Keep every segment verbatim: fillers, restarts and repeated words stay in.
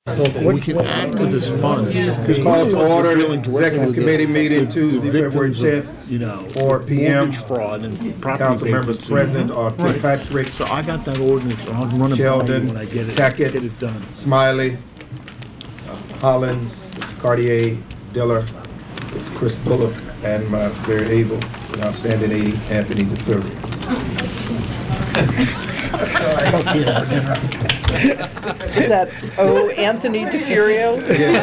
We can add to this fund. Because Call to order the executive committee meeting Tuesday, February tenth, you know, four p m mortgage fraud and property Council members vacancy. present are Right. Kirkpatrick, So I got that ordinance, I'll run it by you Sheldon, when I get it, Tackett, get it done. Smiley, uh, Hollins, Cartier, Diller, Chris Bullock, and my very able and outstanding aide, Anthony DeFury. Is that O. Anthony DeFurio?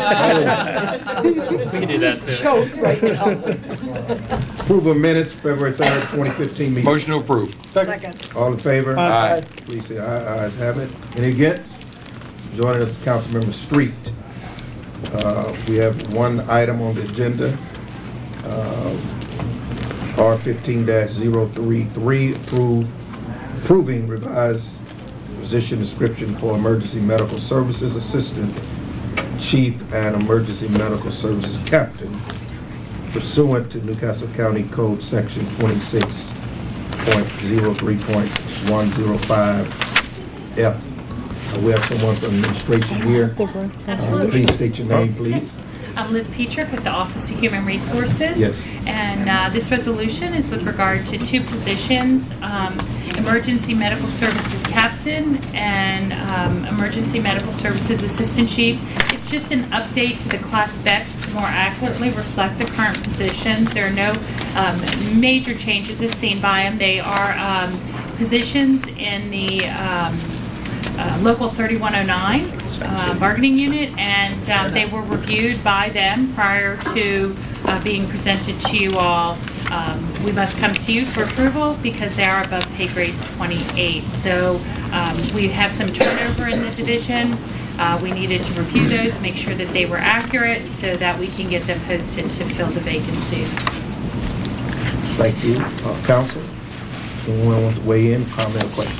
We can do that too. Choke right now. Approval of minutes, February third, twenty fifteen meeting. Motion to approve. Second. All in favor? Aye. Please say aye. Ayes have it. Any against? Joining us, Councilmember Street. Uh, We have one item on the agenda. Uh, R fifteen 33 approve, approving revised position description for emergency medical services assistant chief and emergency medical services captain pursuant to Newcastle County Code Section twenty-six point oh three point one oh five F. Uh, We have someone from administration here. Uh, Absolutely. Please state your name, please. I'm Liz Petrick with the Office of Human Resources. Yes. And uh, this resolution is with regard to two positions, um, Emergency Medical Services Captain and um, Emergency Medical Services Assistant Chief. It's just an update to the class specs to more accurately reflect the current positions. There are no um, major changes as seen by them. They are um, positions in the um, uh, Local thirty-one oh nine. Uh, bargaining unit, and uh, they were reviewed by them prior to uh, being presented to you all. Um, we must come to you for approval because they are above pay grade twenty-eight. So um, we have some turnover in the division. Uh, we needed to review those, make sure that they were accurate so that we can get them posted to fill the vacancies. Thank you. Uh, Council, anyone want to weigh in, comment, or question?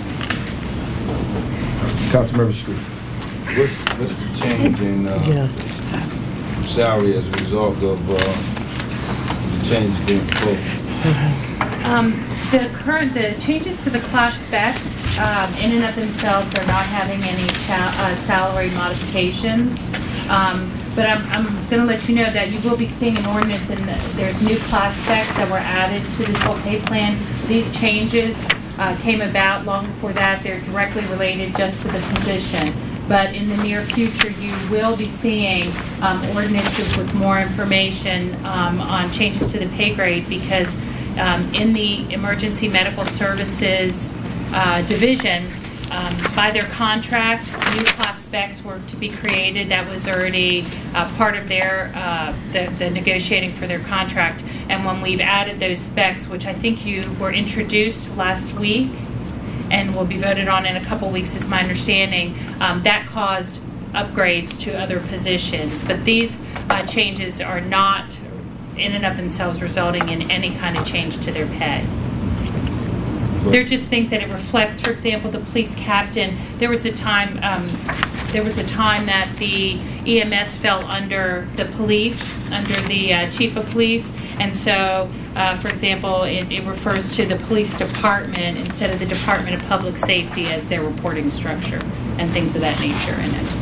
Councilmember Street. What's, what's the change in uh, Yeah. salary as a result of uh, the change being proposed? Um, the current, the changes to the class specs, um, in and of themselves are not having any cha- uh, salary modifications. Um, but I'm, I'm gonna let you know that you will be seeing an ordinance and there's new class specs that were added to this whole pay plan. These changes, uh, came about long before that. They're directly related just to the position. But in the near future, you will be seeing um, ordinances with more information um, on changes to the pay grade because um, in the Emergency Medical Services uh, Division, um, by their contract, new class specs were to be created. That was already uh, part of their uh, the, the negotiating for their contract. And when we've added those specs, which I think you were introduced last week, and will be voted on in a couple weeks is my understanding, um, that caused upgrades to other positions. But these uh, changes are not in and of themselves resulting in any kind of change to their pay. They're just things that it reflects. For example, the police captain, there was a time, um, there was a time that the E M S fell under the police, under the uh, chief of police. And so, uh, for example, it, it refers to the police department instead of the Department of Public Safety as their reporting structure and things of that nature in it.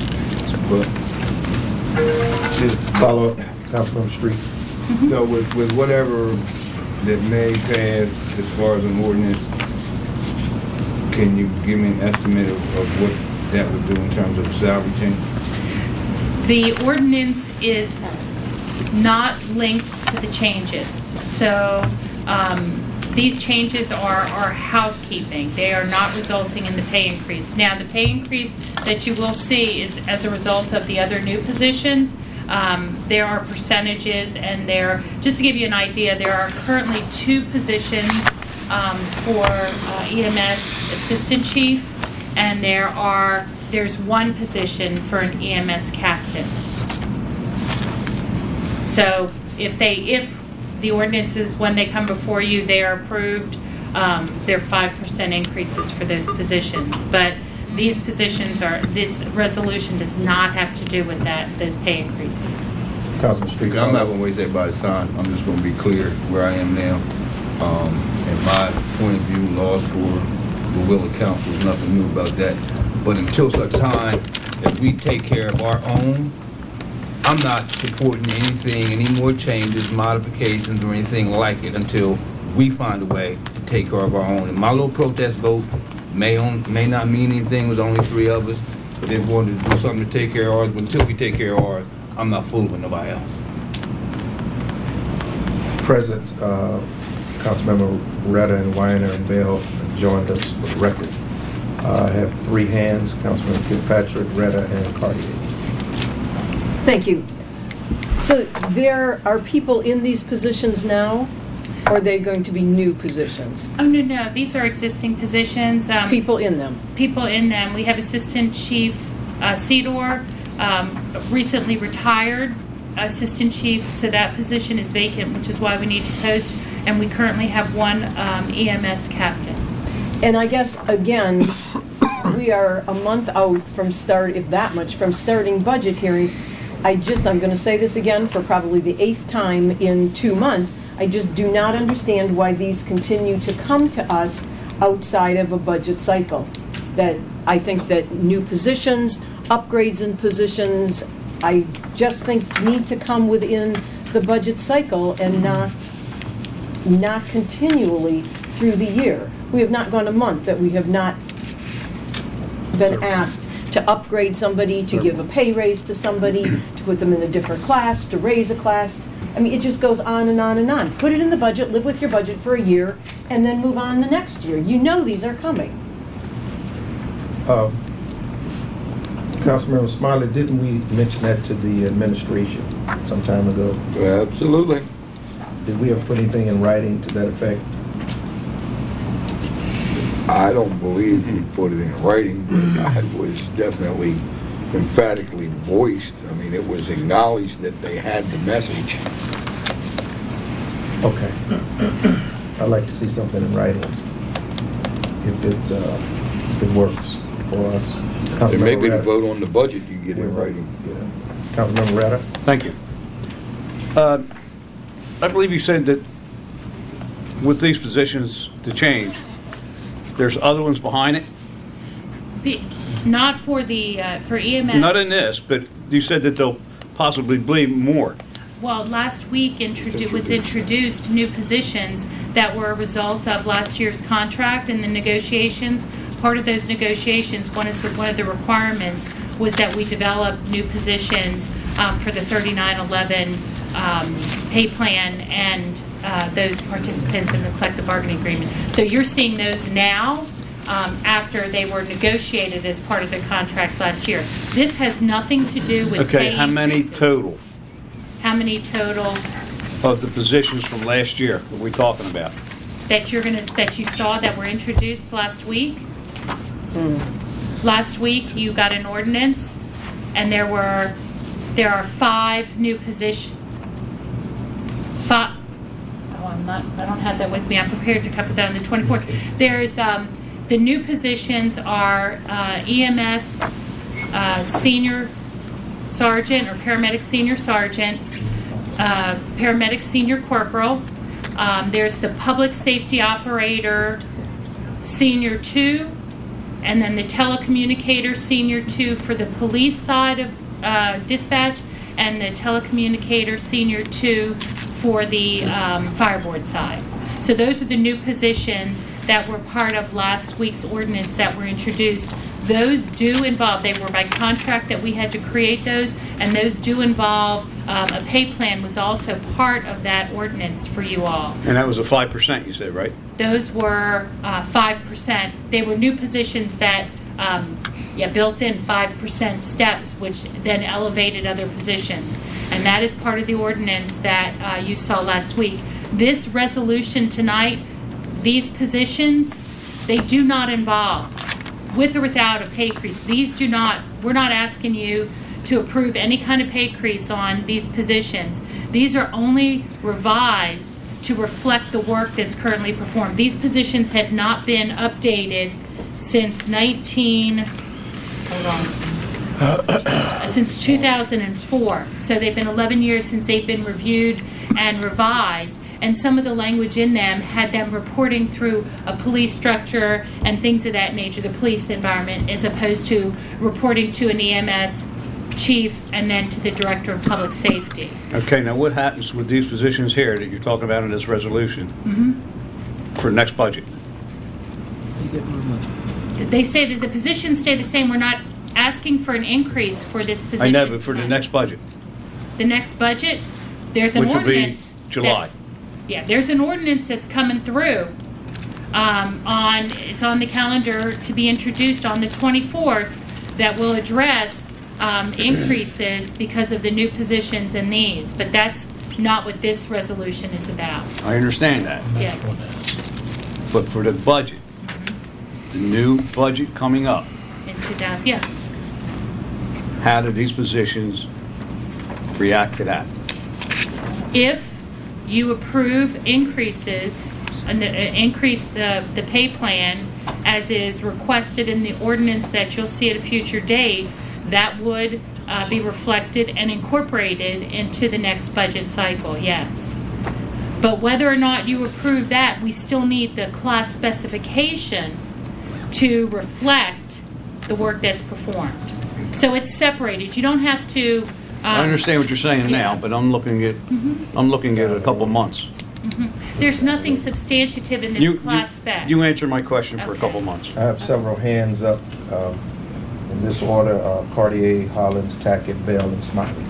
Follow up, Councilmember Street. Mm-hmm. So with, with whatever that may pass as far as an ordinance, can you give me an estimate of, of what that would do in terms of salary change? The ordinance is not linked to the changes. So um, these changes are, are housekeeping. They are not resulting in the pay increase. Now, the pay increase that you will see is as a result of the other new positions. Um, there are percentages, and there, just to give you an idea, there are currently two positions um, for uh, E M S assistant chief, and there are there's one position for an E M S captain. So if they if the ordinances, when they come before you, they are approved, um, they're five percent increases for those positions. But these positions are, this resolution does not have to do with that, those pay increases. Councilman Street. I'm not gonna waste everybody's time. I'm just gonna be clear where I am now. Um, in my point of view, laws for the will of council is nothing new about that. But until such time if we take care of our own, I'm not supporting anything, any more changes, modifications, or anything like it until we find a way to take care of our own. And my little protest vote may on, may not mean anything. It was only three of us, but they wanted to do something to take care of ours. But until we take care of ours, I'm not fooling with nobody else. Present, uh, Councilmember Retta and Weiner and Bell joined us for the record. Uh, I have three hands, Councilman Kilpatrick, Retta, and Cartier. Thank you. So there are people in these positions now, or are they going to be new positions? Oh, no, no, these are existing positions. Um, People in them? people in them. We have Assistant Chief uh, Cedar, um, recently retired Assistant Chief, so that position is vacant, which is why we need to post. And we currently have one um, E M S captain. And I guess, again, we are a month out from start, if that much, from starting budget hearings. I just, I'm going to say this again for probably the eighth time in two months. I just do not understand why these continue to come to us outside of a budget cycle. That I think that new positions, upgrades in positions, I just think need to come within the budget cycle and not, not continually through the year. We have not gone a month that we have not been asked to upgrade somebody, to give a pay raise to somebody, to put them in a different class, to raise a class. I mean, it just goes on and on and on. Put it in the budget, live with your budget for a year, and then move on the next year. You know these are coming. Uh, Councilmember Smiley, didn't we mention that to the administration some time ago? Absolutely. Did we ever put anything in writing to that effect? I don't believe he put it in writing, but it was definitely emphatically voiced. I mean, it was acknowledged that they had the message. Okay. I'd like to see something in writing, if it, uh, if it works for us. And maybe the vote on the budget you get in writing. Yeah. Councilmember Retta? Thank you. Uh, I believe you said that with these positions to change, there's other ones behind it? The, not for the, uh, for E M S. Not in this, but you said that there'll possibly be more. Well, last week introdu- was introduced new positions that were a result of last year's contract and the negotiations. Part of those negotiations, one is the, one of the requirements was that we develop new positions um, for the thirty-nine eleven um, pay plan and uh, those participants in the collective bargaining agreement. So you're seeing those now um, after they were negotiated as part of the contracts last year. This has nothing to do with Okay, pay how many increases. total How many total of the positions from last year are we talking about? that you're gonna, that you saw that were introduced last week? Last week, you got an ordinance, and there were, there are five new position, five, oh, I'm not, I don't have that with me, I'm prepared to cover that on the twenty-fourth. There's, um, the new positions are, uh, E M S, uh, senior sergeant, or paramedic senior sergeant, uh, paramedic senior corporal, um, there's the public safety operator, senior two, and then the telecommunicator senior two for the police side of uh, dispatch, and the telecommunicator senior two for the um, fire board side. So those are the new positions that were part of last week's ordinance that were introduced. Those do involve, they were by contract that we had to create those, and those do involve, um, a pay plan was also part of that ordinance for you all. And that was a five percent, you said, right? Those were uh, five percent. They were new positions that, um, yeah, built in five percent steps, which then elevated other positions. And that is part of the ordinance that uh, you saw last week. This resolution tonight, these positions, they do not involve, with or without a pay increase. These do not, we're not asking you to approve any kind of pay increase on these positions. These are only revised to reflect the work that's currently performed. These positions had not been updated since nineteen, hold on, since two thousand four. So they've been eleven years since they've been reviewed and revised. and some of the language in them had them reporting through a police structure and things of that nature, the police environment, as opposed to reporting to an E M S chief and then to the director of public safety. Okay, now what happens with these positions here that you're talking about in this resolution Mm-hmm. for next budget? They say that the positions stay the same. We're not asking for an increase for this position. I know, but for the tonight. next budget, The next budget, there's an Which will be ordinance. July. that's- Yeah, there's an ordinance that's coming through. Um, on, it's on the calendar to be introduced on the twenty-fourth that will address, um, increases because of the new positions in these. But that's not what this resolution is about. I understand that. Yes. But for the budget, the new budget coming up, In two thousand, yeah. how do these positions react to that? If you approve increases, and the- uh, increase the, the pay plan as is requested in the ordinance that you'll see at a future date, that would uh, be reflected and incorporated into the next budget cycle, yes. But whether or not you approve that, we still need the class specification to reflect the work that's performed. So it's separated. You don't have to. I um, understand what you're saying now, yeah. but I'm looking at, Mm-hmm. I'm looking at a couple months. There's nothing substantive in this You, class you, spec. you answer my question for a Okay. couple months. I have several hands up um, in this order, uh, Cartier, Hollins, Tackett, Bell, and Smiley.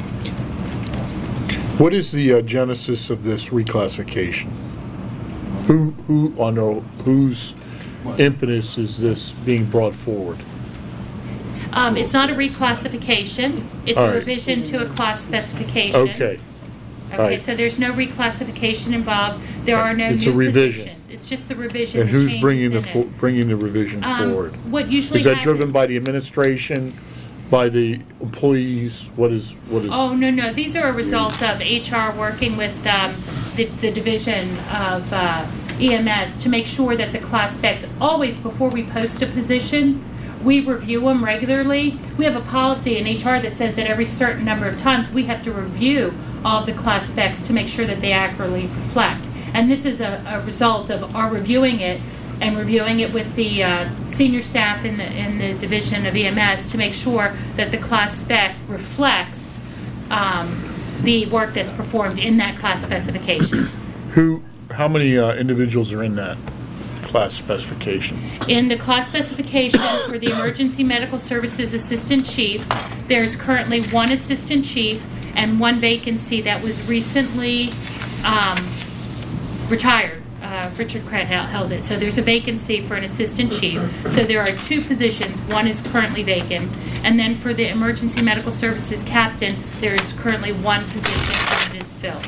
What is the uh, genesis of this reclassification? Who, who, on the, whose impetus is this being brought forward? Um, it's not a reclassification. It's All a right. revision to a class specification. Okay, all Okay, right. so there's no reclassification involved. There are no It's a new revision. positions. It's just the revision, and the who's changes bringing the, in fo- it. bringing the revision Um, forward? What usually Is that driven happens- by the administration, by the employees? What is, what is? Oh, no, no, these are a result of H R working with um, the, the division of uh, E M S to make sure that the class specs, always before we post a position, we review them regularly. We have a policy in H R that says that every certain number of times we have to review all of the class specs to make sure that they accurately reflect. And this is a, a result of our reviewing it and reviewing it with the uh, senior staff in the, in the division of E M S to make sure that the class spec reflects um, the work that's performed in that class specification. Who, how many uh, individuals are in that class specification? In the class specification for the Emergency Medical Services Assistant Chief, there's currently one Assistant Chief and one vacancy that was recently um, retired. Uh, Richard Kratt hel- held it. So there's a vacancy for an Assistant Chief. So there are two positions. One is currently vacant. And then for the Emergency Medical Services Captain, there is currently one position and it is filled.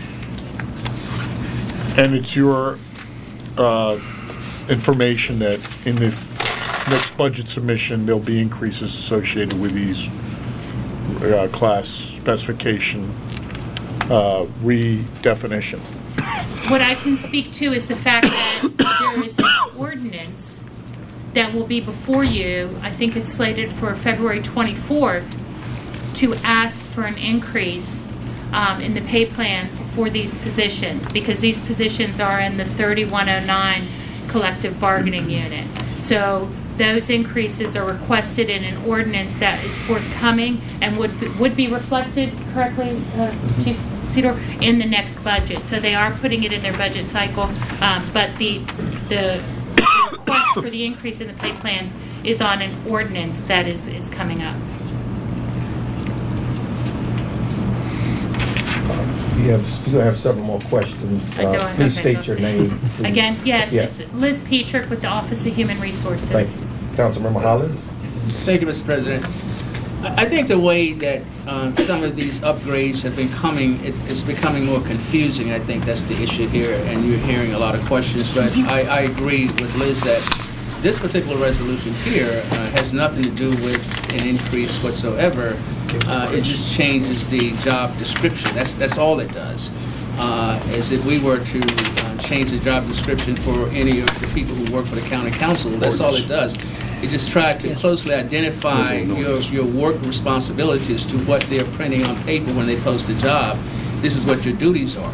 And it's your uh, information that in the next budget submission, there'll be increases associated with these uh, class specification uh, redefinition. What I can speak to is the fact that there is an ordinance that will be before you, I think it's slated for February twenty-fourth, to ask for an increase um, in the pay plans for these positions, because these positions are in the thirty-one oh nine collective bargaining unit. So those increases are requested in an ordinance that is forthcoming and would, be- would be reflected correctly, uh, Chief Cedar, in the next budget. So they are putting it in their budget cycle, um, but the, the request for the increase in the pay plans is on an ordinance that is, is coming up. You have, you have several more questions. I do, Uh, Please okay, state your okay. name. please. Again, yes, Yeah. it's Liz Petrick with the Office of Human Resources. Thank you. Councilmember Hollins? Thank you, Mister President. I I think the way that uh, some of these upgrades have been coming, it- it's becoming more confusing. I think that's the issue here, and you're hearing a lot of questions. But I I agree with Liz that this particular resolution here uh, has nothing to do with an increase whatsoever. Uh, It just changes the job description. That's that's all it does. Uh, As if we were to uh, change the job description for any of the people who work for the county council, that's all it does. It just tried to closely identify your, your work responsibilities to what they're printing on paper when they post a job. This is what your duties are.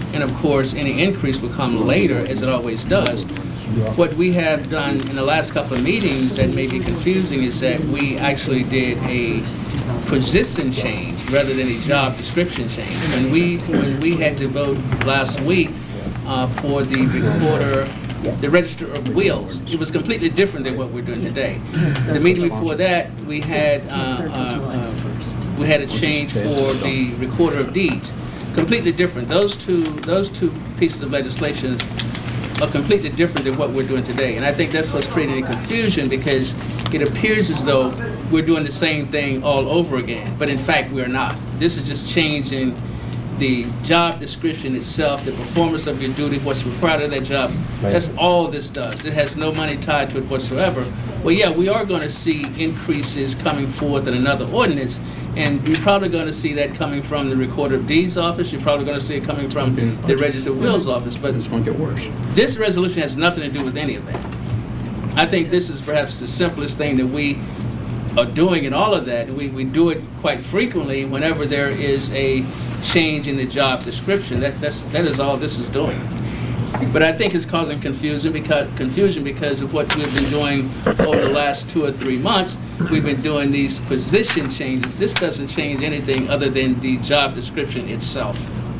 and of course, any increase will come later, as it always does. What we have done in the last couple of meetings that may be confusing is that we actually did a position change rather than a job description change. When we, when we had to vote last week uh, for the recorder, the Register of Wills, it was completely different than what we're doing today. The meeting before that, we had uh, uh, uh, we had a change for the Recorder of Deeds, completely different. Those two those two pieces of legislation are completely different than what we're doing today, and I think that's what's creating confusion, because it appears as though we're doing the same thing all over again, but in fact we are not. This is just changing the job description itself, the performance of your duty, what's required of that job. That's all this does. It has no money tied to it whatsoever. Well, yeah, we are going to see increases coming forth in another ordinance, and you're probably going to see that coming from the Recorder of Deeds office. You're probably going to see it coming from the Register of Wills office. But It's going to get worse. this resolution has nothing to do with any of that. I think this is perhaps the simplest thing that we are doing in all of that. We, we do it quite frequently whenever there is a change in the job description. That, that's, that is all this is doing. But I think it's causing confusion because, confusion because of what we've been doing over the last two or three months. We've been doing these position changes. This doesn't change anything other than the job description itself.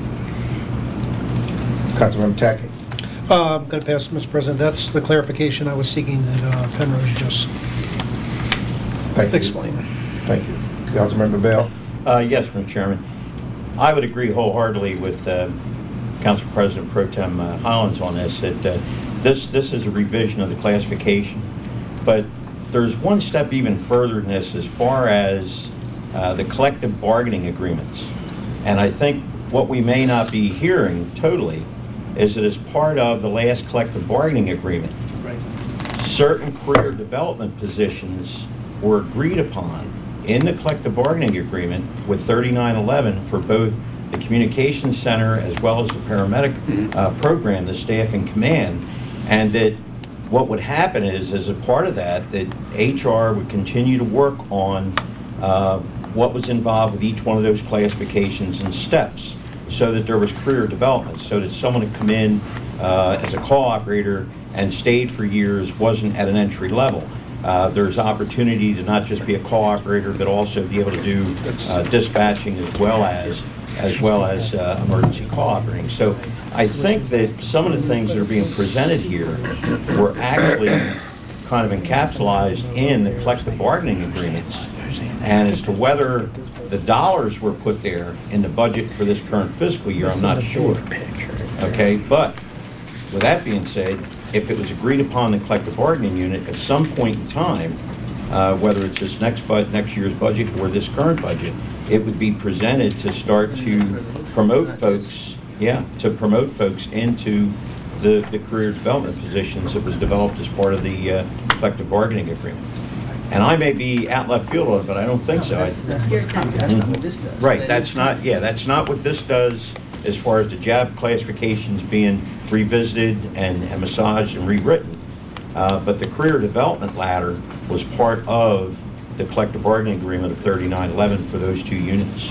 Councilmember Tackett. Uh, I'm going to pass, Mister President. That's the clarification I was seeking that uh, Penrose just Thank you. explained. Thank you. Councilmember Bell. Uh, Yes, Mister Chairman. I would agree wholeheartedly with uh, Council President Pro Tem uh, Hollins on this, that uh, this, this is a revision of the classification. But there's one step even further than this as far as uh, the collective bargaining agreements. And I think what we may not be hearing totally is that as part of the last collective bargaining agreement, Right. certain career development positions were agreed upon in the collective bargaining agreement with thirty-nine eleven for both the communications center as well as the paramedic uh, program, the staff in command, and that what would happen is, as a part of that, that H R would continue to work on uh, what was involved with each one of those classifications and steps, so that there was career development, so that someone had come in uh, as a call operator and stayed for years wasn't at an entry level. Uh, there's opportunity to not just be a call operator, but also be able to do uh, dispatching as well as as well as uh, emergency call operating. So I think that some of the things that are being presented here were actually kind of encapsulated in the collective bargaining agreements. And as to whether the dollars were put there in the budget for this current fiscal year, I'm not sure. Okay, but with that being said, if it was agreed upon the collective bargaining unit at some point in time, uh, whether it's this next bud, next year's budget or this current budget, it would be presented to start to promote folks, yeah, to promote folks into the, the career development positions that was developed as part of the uh, collective bargaining agreement. And I may be out left field on it, but I don't think so. I- That's, that's what's coming. That's not what this does. Right, that's not, yeah, that's not what this does as far as the job classifications being revisited and, and massaged and rewritten. Uh, but the career development ladder was part of the collective bargaining agreement of thirty-nine eleven for those two units.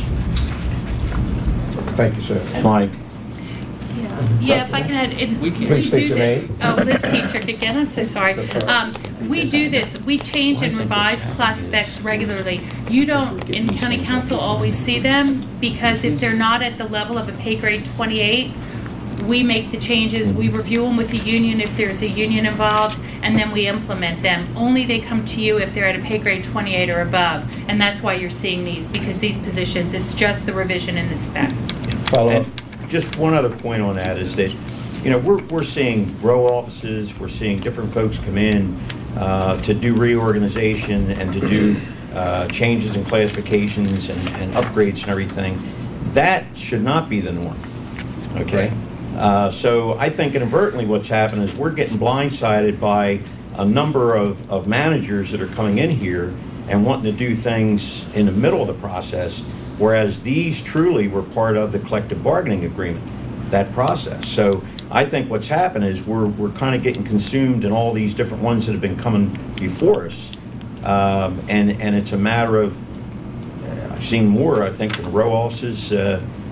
Thank you, sir. Mike? Yeah, yeah, if I can add, it- we Please state do your this. name. Oh, Liz Petrick again, I'm so sorry. Um, we do this, we change and revise class specs regularly. You don't, in county council, always see them, because if they're not at the level of a pay grade twenty-eight, we make the changes, we review them with the union if there's a union involved, and then we implement them. Only they come to you if they're at a pay grade twenty-eight or above, and that's why you're seeing these, because these positions, it's just the revision in the spec. Follow up. And just one other point on that is that, you know, we're, we're seeing row offices, we're seeing different folks come in uh, to do reorganization and to do uh, changes in classifications and, and upgrades and everything. That should not be the norm, okay? Uh, so I think inadvertently what's happened is we're getting blindsided by a number of, of managers that are coming in here and wanting to do things in the middle of the process, whereas these truly were part of the collective bargaining agreement, that process. So I think what's happened is we're, we're kind of getting consumed in all these different ones that have been coming before us. Um, and, and it's a matter of, uh, I've seen more, I think, in row offices uh,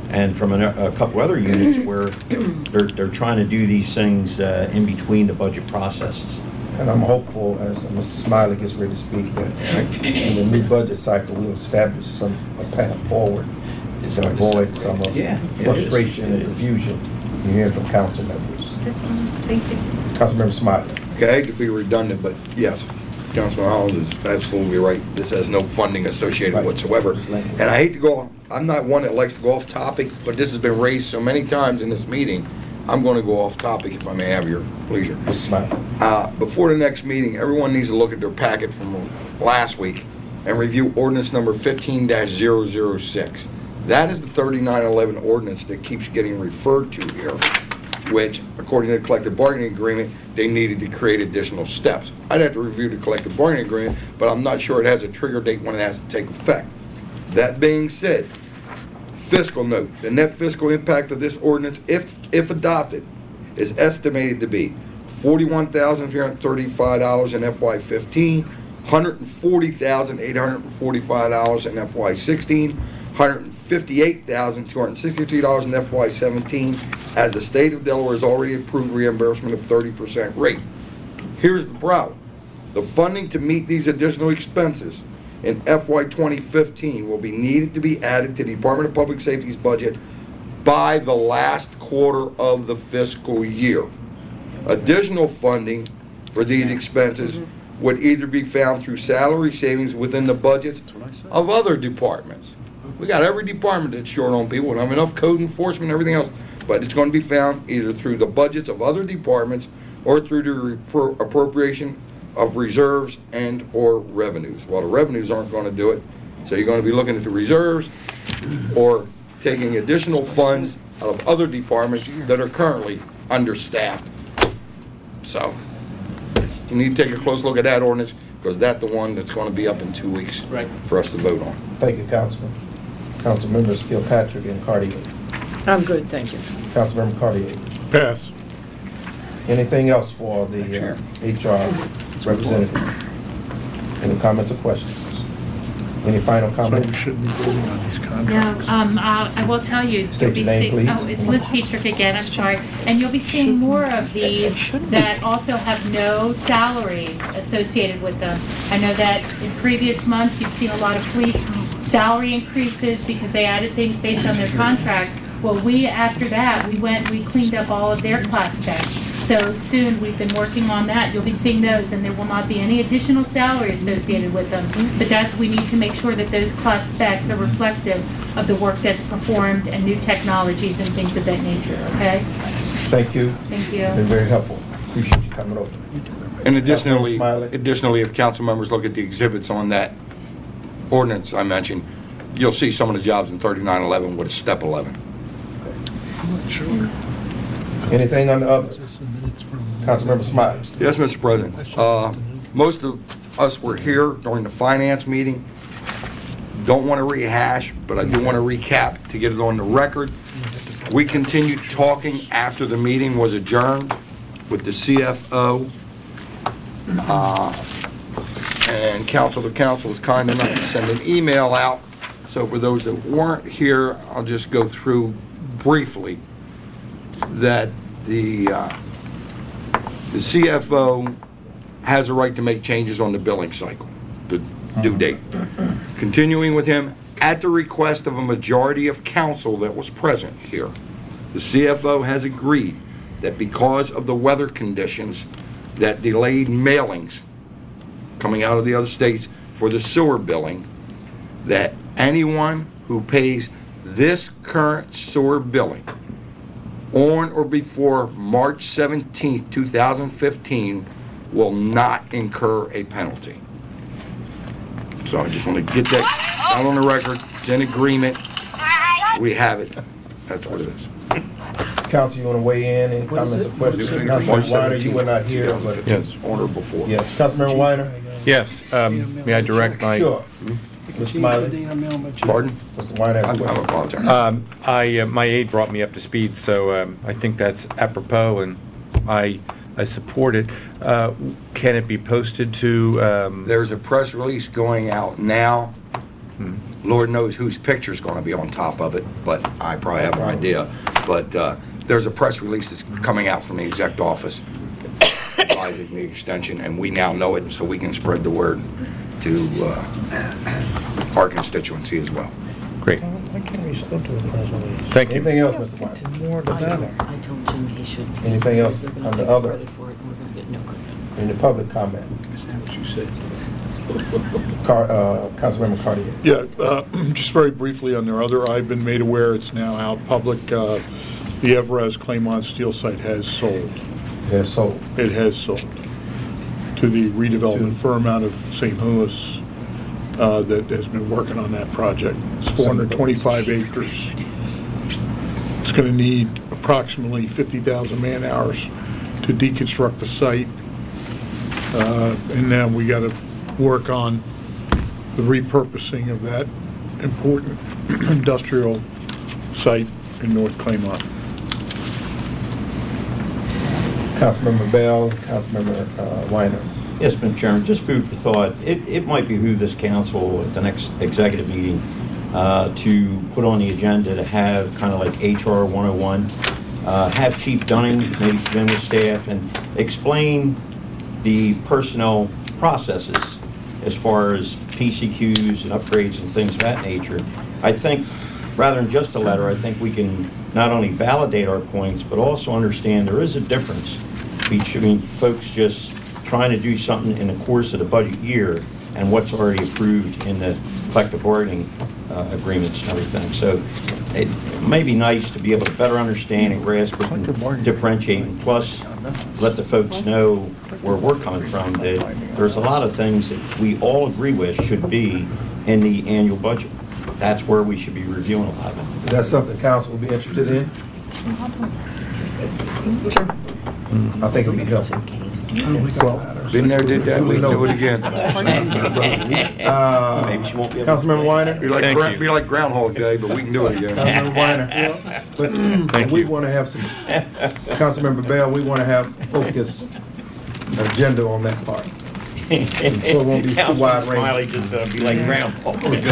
and from a, a couple other units where they're, they're trying to do these things uh, in between the budget processes. And I'm hopeful, as Mister Smiley gets ready to speak, that in the new budget cycle, we'll establish some, a path forward to avoid some of Yeah, the it frustration is. and confusion you're hearing from council members. That's all. Thank you. Councilmember Smiley. Okay, I hate to be redundant, but yes, Councilman Hollins is absolutely right. This has no funding associated Right. whatsoever. And I hate to go, I'm not one that likes to go off topic, but this has been raised so many times in this meeting, I'm going to go off topic if I may have your pleasure. Mister Smiley. Uh, Before the next meeting, everyone needs to look at their packet from last week and review ordinance number fifteen dash zero zero six. That is the thirty-nine eleven ordinance that keeps getting referred to here, which, according to the collective bargaining agreement, they needed to create additional steps. I'd have to review the collective bargaining agreement, but I'm not sure it has a trigger date when it has to take effect. That being said, fiscal note, the net fiscal impact of this ordinance, if, if adopted, is estimated to be forty-one thousand three hundred thirty-five dollars in F Y fifteen, one hundred forty thousand eight hundred forty-five dollars in F Y sixteen, one hundred fifty-eight thousand two hundred sixty-three dollars in F Y seventeen, as the state of Delaware has already approved reimbursement of thirty percent rate. Here's the problem. The funding to meet these additional expenses in F Y twenty fifteen will be needed to be added to the Department of Public Safety's budget by the last quarter of the fiscal year. Additional funding for these expenses would either be found through salary savings within the budgets of other departments. We got every department that's short on people, and have enough code enforcement and everything else, but it's going to be found either through the budgets of other departments or through the repro- appropriation of reserves and or revenues. Well, the revenues aren't going to do it, so you're going to be looking at the reserves or taking additional funds out of other departments that are currently understaffed. So you need to take a close look at that ordinance, because that's the one that's going to be up in two weeks Right. for us to vote on. Thank you, Councilman. Council members Kilpatrick and Cartier. I'm good, thank you. Councilmember Cartier. Pass. Anything else for the uh, H R representative? Any comments or questions? Any final So we comments? shouldn't be voting on these No, contracts. um, uh, I will tell you. State you'll be your name, see- please. Oh, it's Liz Petrick again, I'm sorry. And you'll be seeing more of these that also have no salaries associated with them. I know that in previous months, you've seen a lot of police salary increases because they added things based on their contract. Well, we, after that, we went, we cleaned up all of their class checks. So soon, we've been working on that. You'll be seeing those, and there will not be any additional salary associated with them. But that's, we need to make sure that those class specs are reflective of the work that's performed and new technologies and things of that nature, okay? Thank you. Thank Been you. very helpful. Appreciate you coming over. And additionally, Councilman Smiley. additionally, if council members look at the exhibits on that ordinance I mentioned, you'll see some of the jobs in thirty-nine eleven with a step eleven. Anything on the other? Councilmember Smiley. Yes, Mister President. Uh, Most of us were here during the finance meeting. Don't want to rehash, but I do want to recap to get it on the record. We continued talking after the meeting was adjourned with the C F O. Uh, And council, the council was kind enough to send an email out. So for those that weren't here, I'll just go through briefly that the uh, the C F O has a right to make changes on the billing cycle, the due date. Continuing with him, at the request of a majority of council that was present here, the C F O has agreed that because of the weather conditions that delayed mailings coming out of the other states for the sewer billing, that anyone who pays this current sewer billing on or before March seventeenth, two thousand fifteen will not incur a penalty. So I just want to get that out on the record. It's in agreement. We have it. That's what it is. Council, you want to weigh in? Any comments or questions? Councilmember Weiner, you were not here, but, Yes, order before. yeah. Councilmember Weiner? Yes, um, may I direct my, Sure. Mister Smiley? Pardon? Mister Weiner I has a I question. apologize. um, I, uh, my aide brought me up to speed, so um, I think that's apropos, and I, I support it. Uh, Can it be posted to, um, There's a press release going out now. Lord knows whose picture's going to be on top of it, but I probably have an idea. But uh, there's a press release that's coming out from the exec office advising the extension, and we now know it, so we can spread the word to uh, our constituency as well. Great. Why can't we still do a press release? Thank you. Anything else, Mister White? More the better. I told Jim he should. Anything else They're gonna on the take other? credit for it, and we're gonna get no credit. Any public comment? What you said. Car, uh, Councilmember Cartier. Yeah, uh, just very briefly on their other, I've been made aware, it's now out public, uh, the Evraz Claymont Steel site has sold. Yes, so, It has sold to the redevelopment firm out of Saint Louis uh, that has been working on that project. It's four hundred twenty-five acres. It's going to need approximately fifty thousand man-hours to deconstruct the site. Uh, And then we got to work on the repurposing of that important industrial site in North Claymont. Councilmember Bell, Councilmember uh, Weiner. Yes, Mister Chairman, just food for thought. It, it might behoove this council at the next executive meeting uh, to put on the agenda to have kind of like H R one oh one, uh, have Chief Dunning maybe come in with staff and explain the personnel processes as far as P C Qs and upgrades and things of that nature. I think, rather than just a letter, I think we can not only validate our points, but also understand there is a difference between folks just trying to do something in the course of the budget year and what's already approved in the collective bargaining uh, agreements and everything. So it may be nice to be able to better understand and grasp it and differentiate, and plus let the folks know where we're coming from, that there's a lot of things that we all agree with should be in the annual budget. That's where we should be reviewing a lot of it. Is that something council will be interested in? I think it'll be helpful. Been there, did that, we can do it again. Uh, Councilmember Weiner? Be like, Thank gra- you. be like Groundhog Day, but we can do it again. Councilmember Weiner? But Thank we you. want to have some, Councilmember Bell, we want to have focused agenda on that part. So it won't be too wide Councilman Smiley range. just uh, be like groundhog.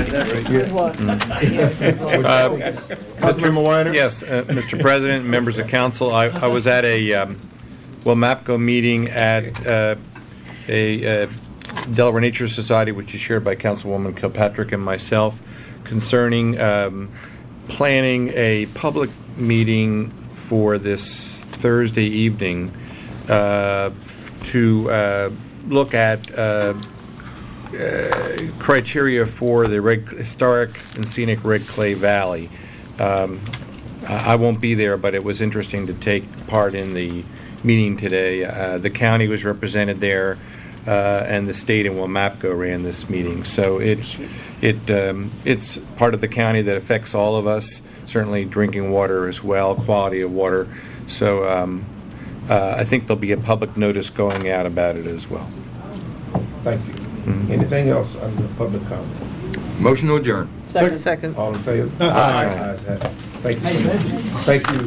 Councilmember Weiner? Yes, uh, Mister President, members of council, I, I was at a, um, well, MAPCO meeting at uh, a uh, Delaware Nature Society, which is shared by Councilwoman Kilpatrick and myself, concerning um, planning a public meeting for this Thursday evening uh, to uh, look at uh, uh, criteria for the Red, historic and scenic Red Clay Valley. Um, I I won't be there, but it was interesting to take part in the meeting today. Uh, the county was represented there, uh, and the state and WMAPCO ran this meeting. So it it um, it's part of the county that affects all of us. Certainly drinking water as well, quality of water. So um, uh, I think there'll be a public notice going out about it as well. Thank you. Mhm. Anything else under public comment? Motion to adjourn. Second. Second. All in favor? Aye. Ayes have it. Thank you so much. Thank you.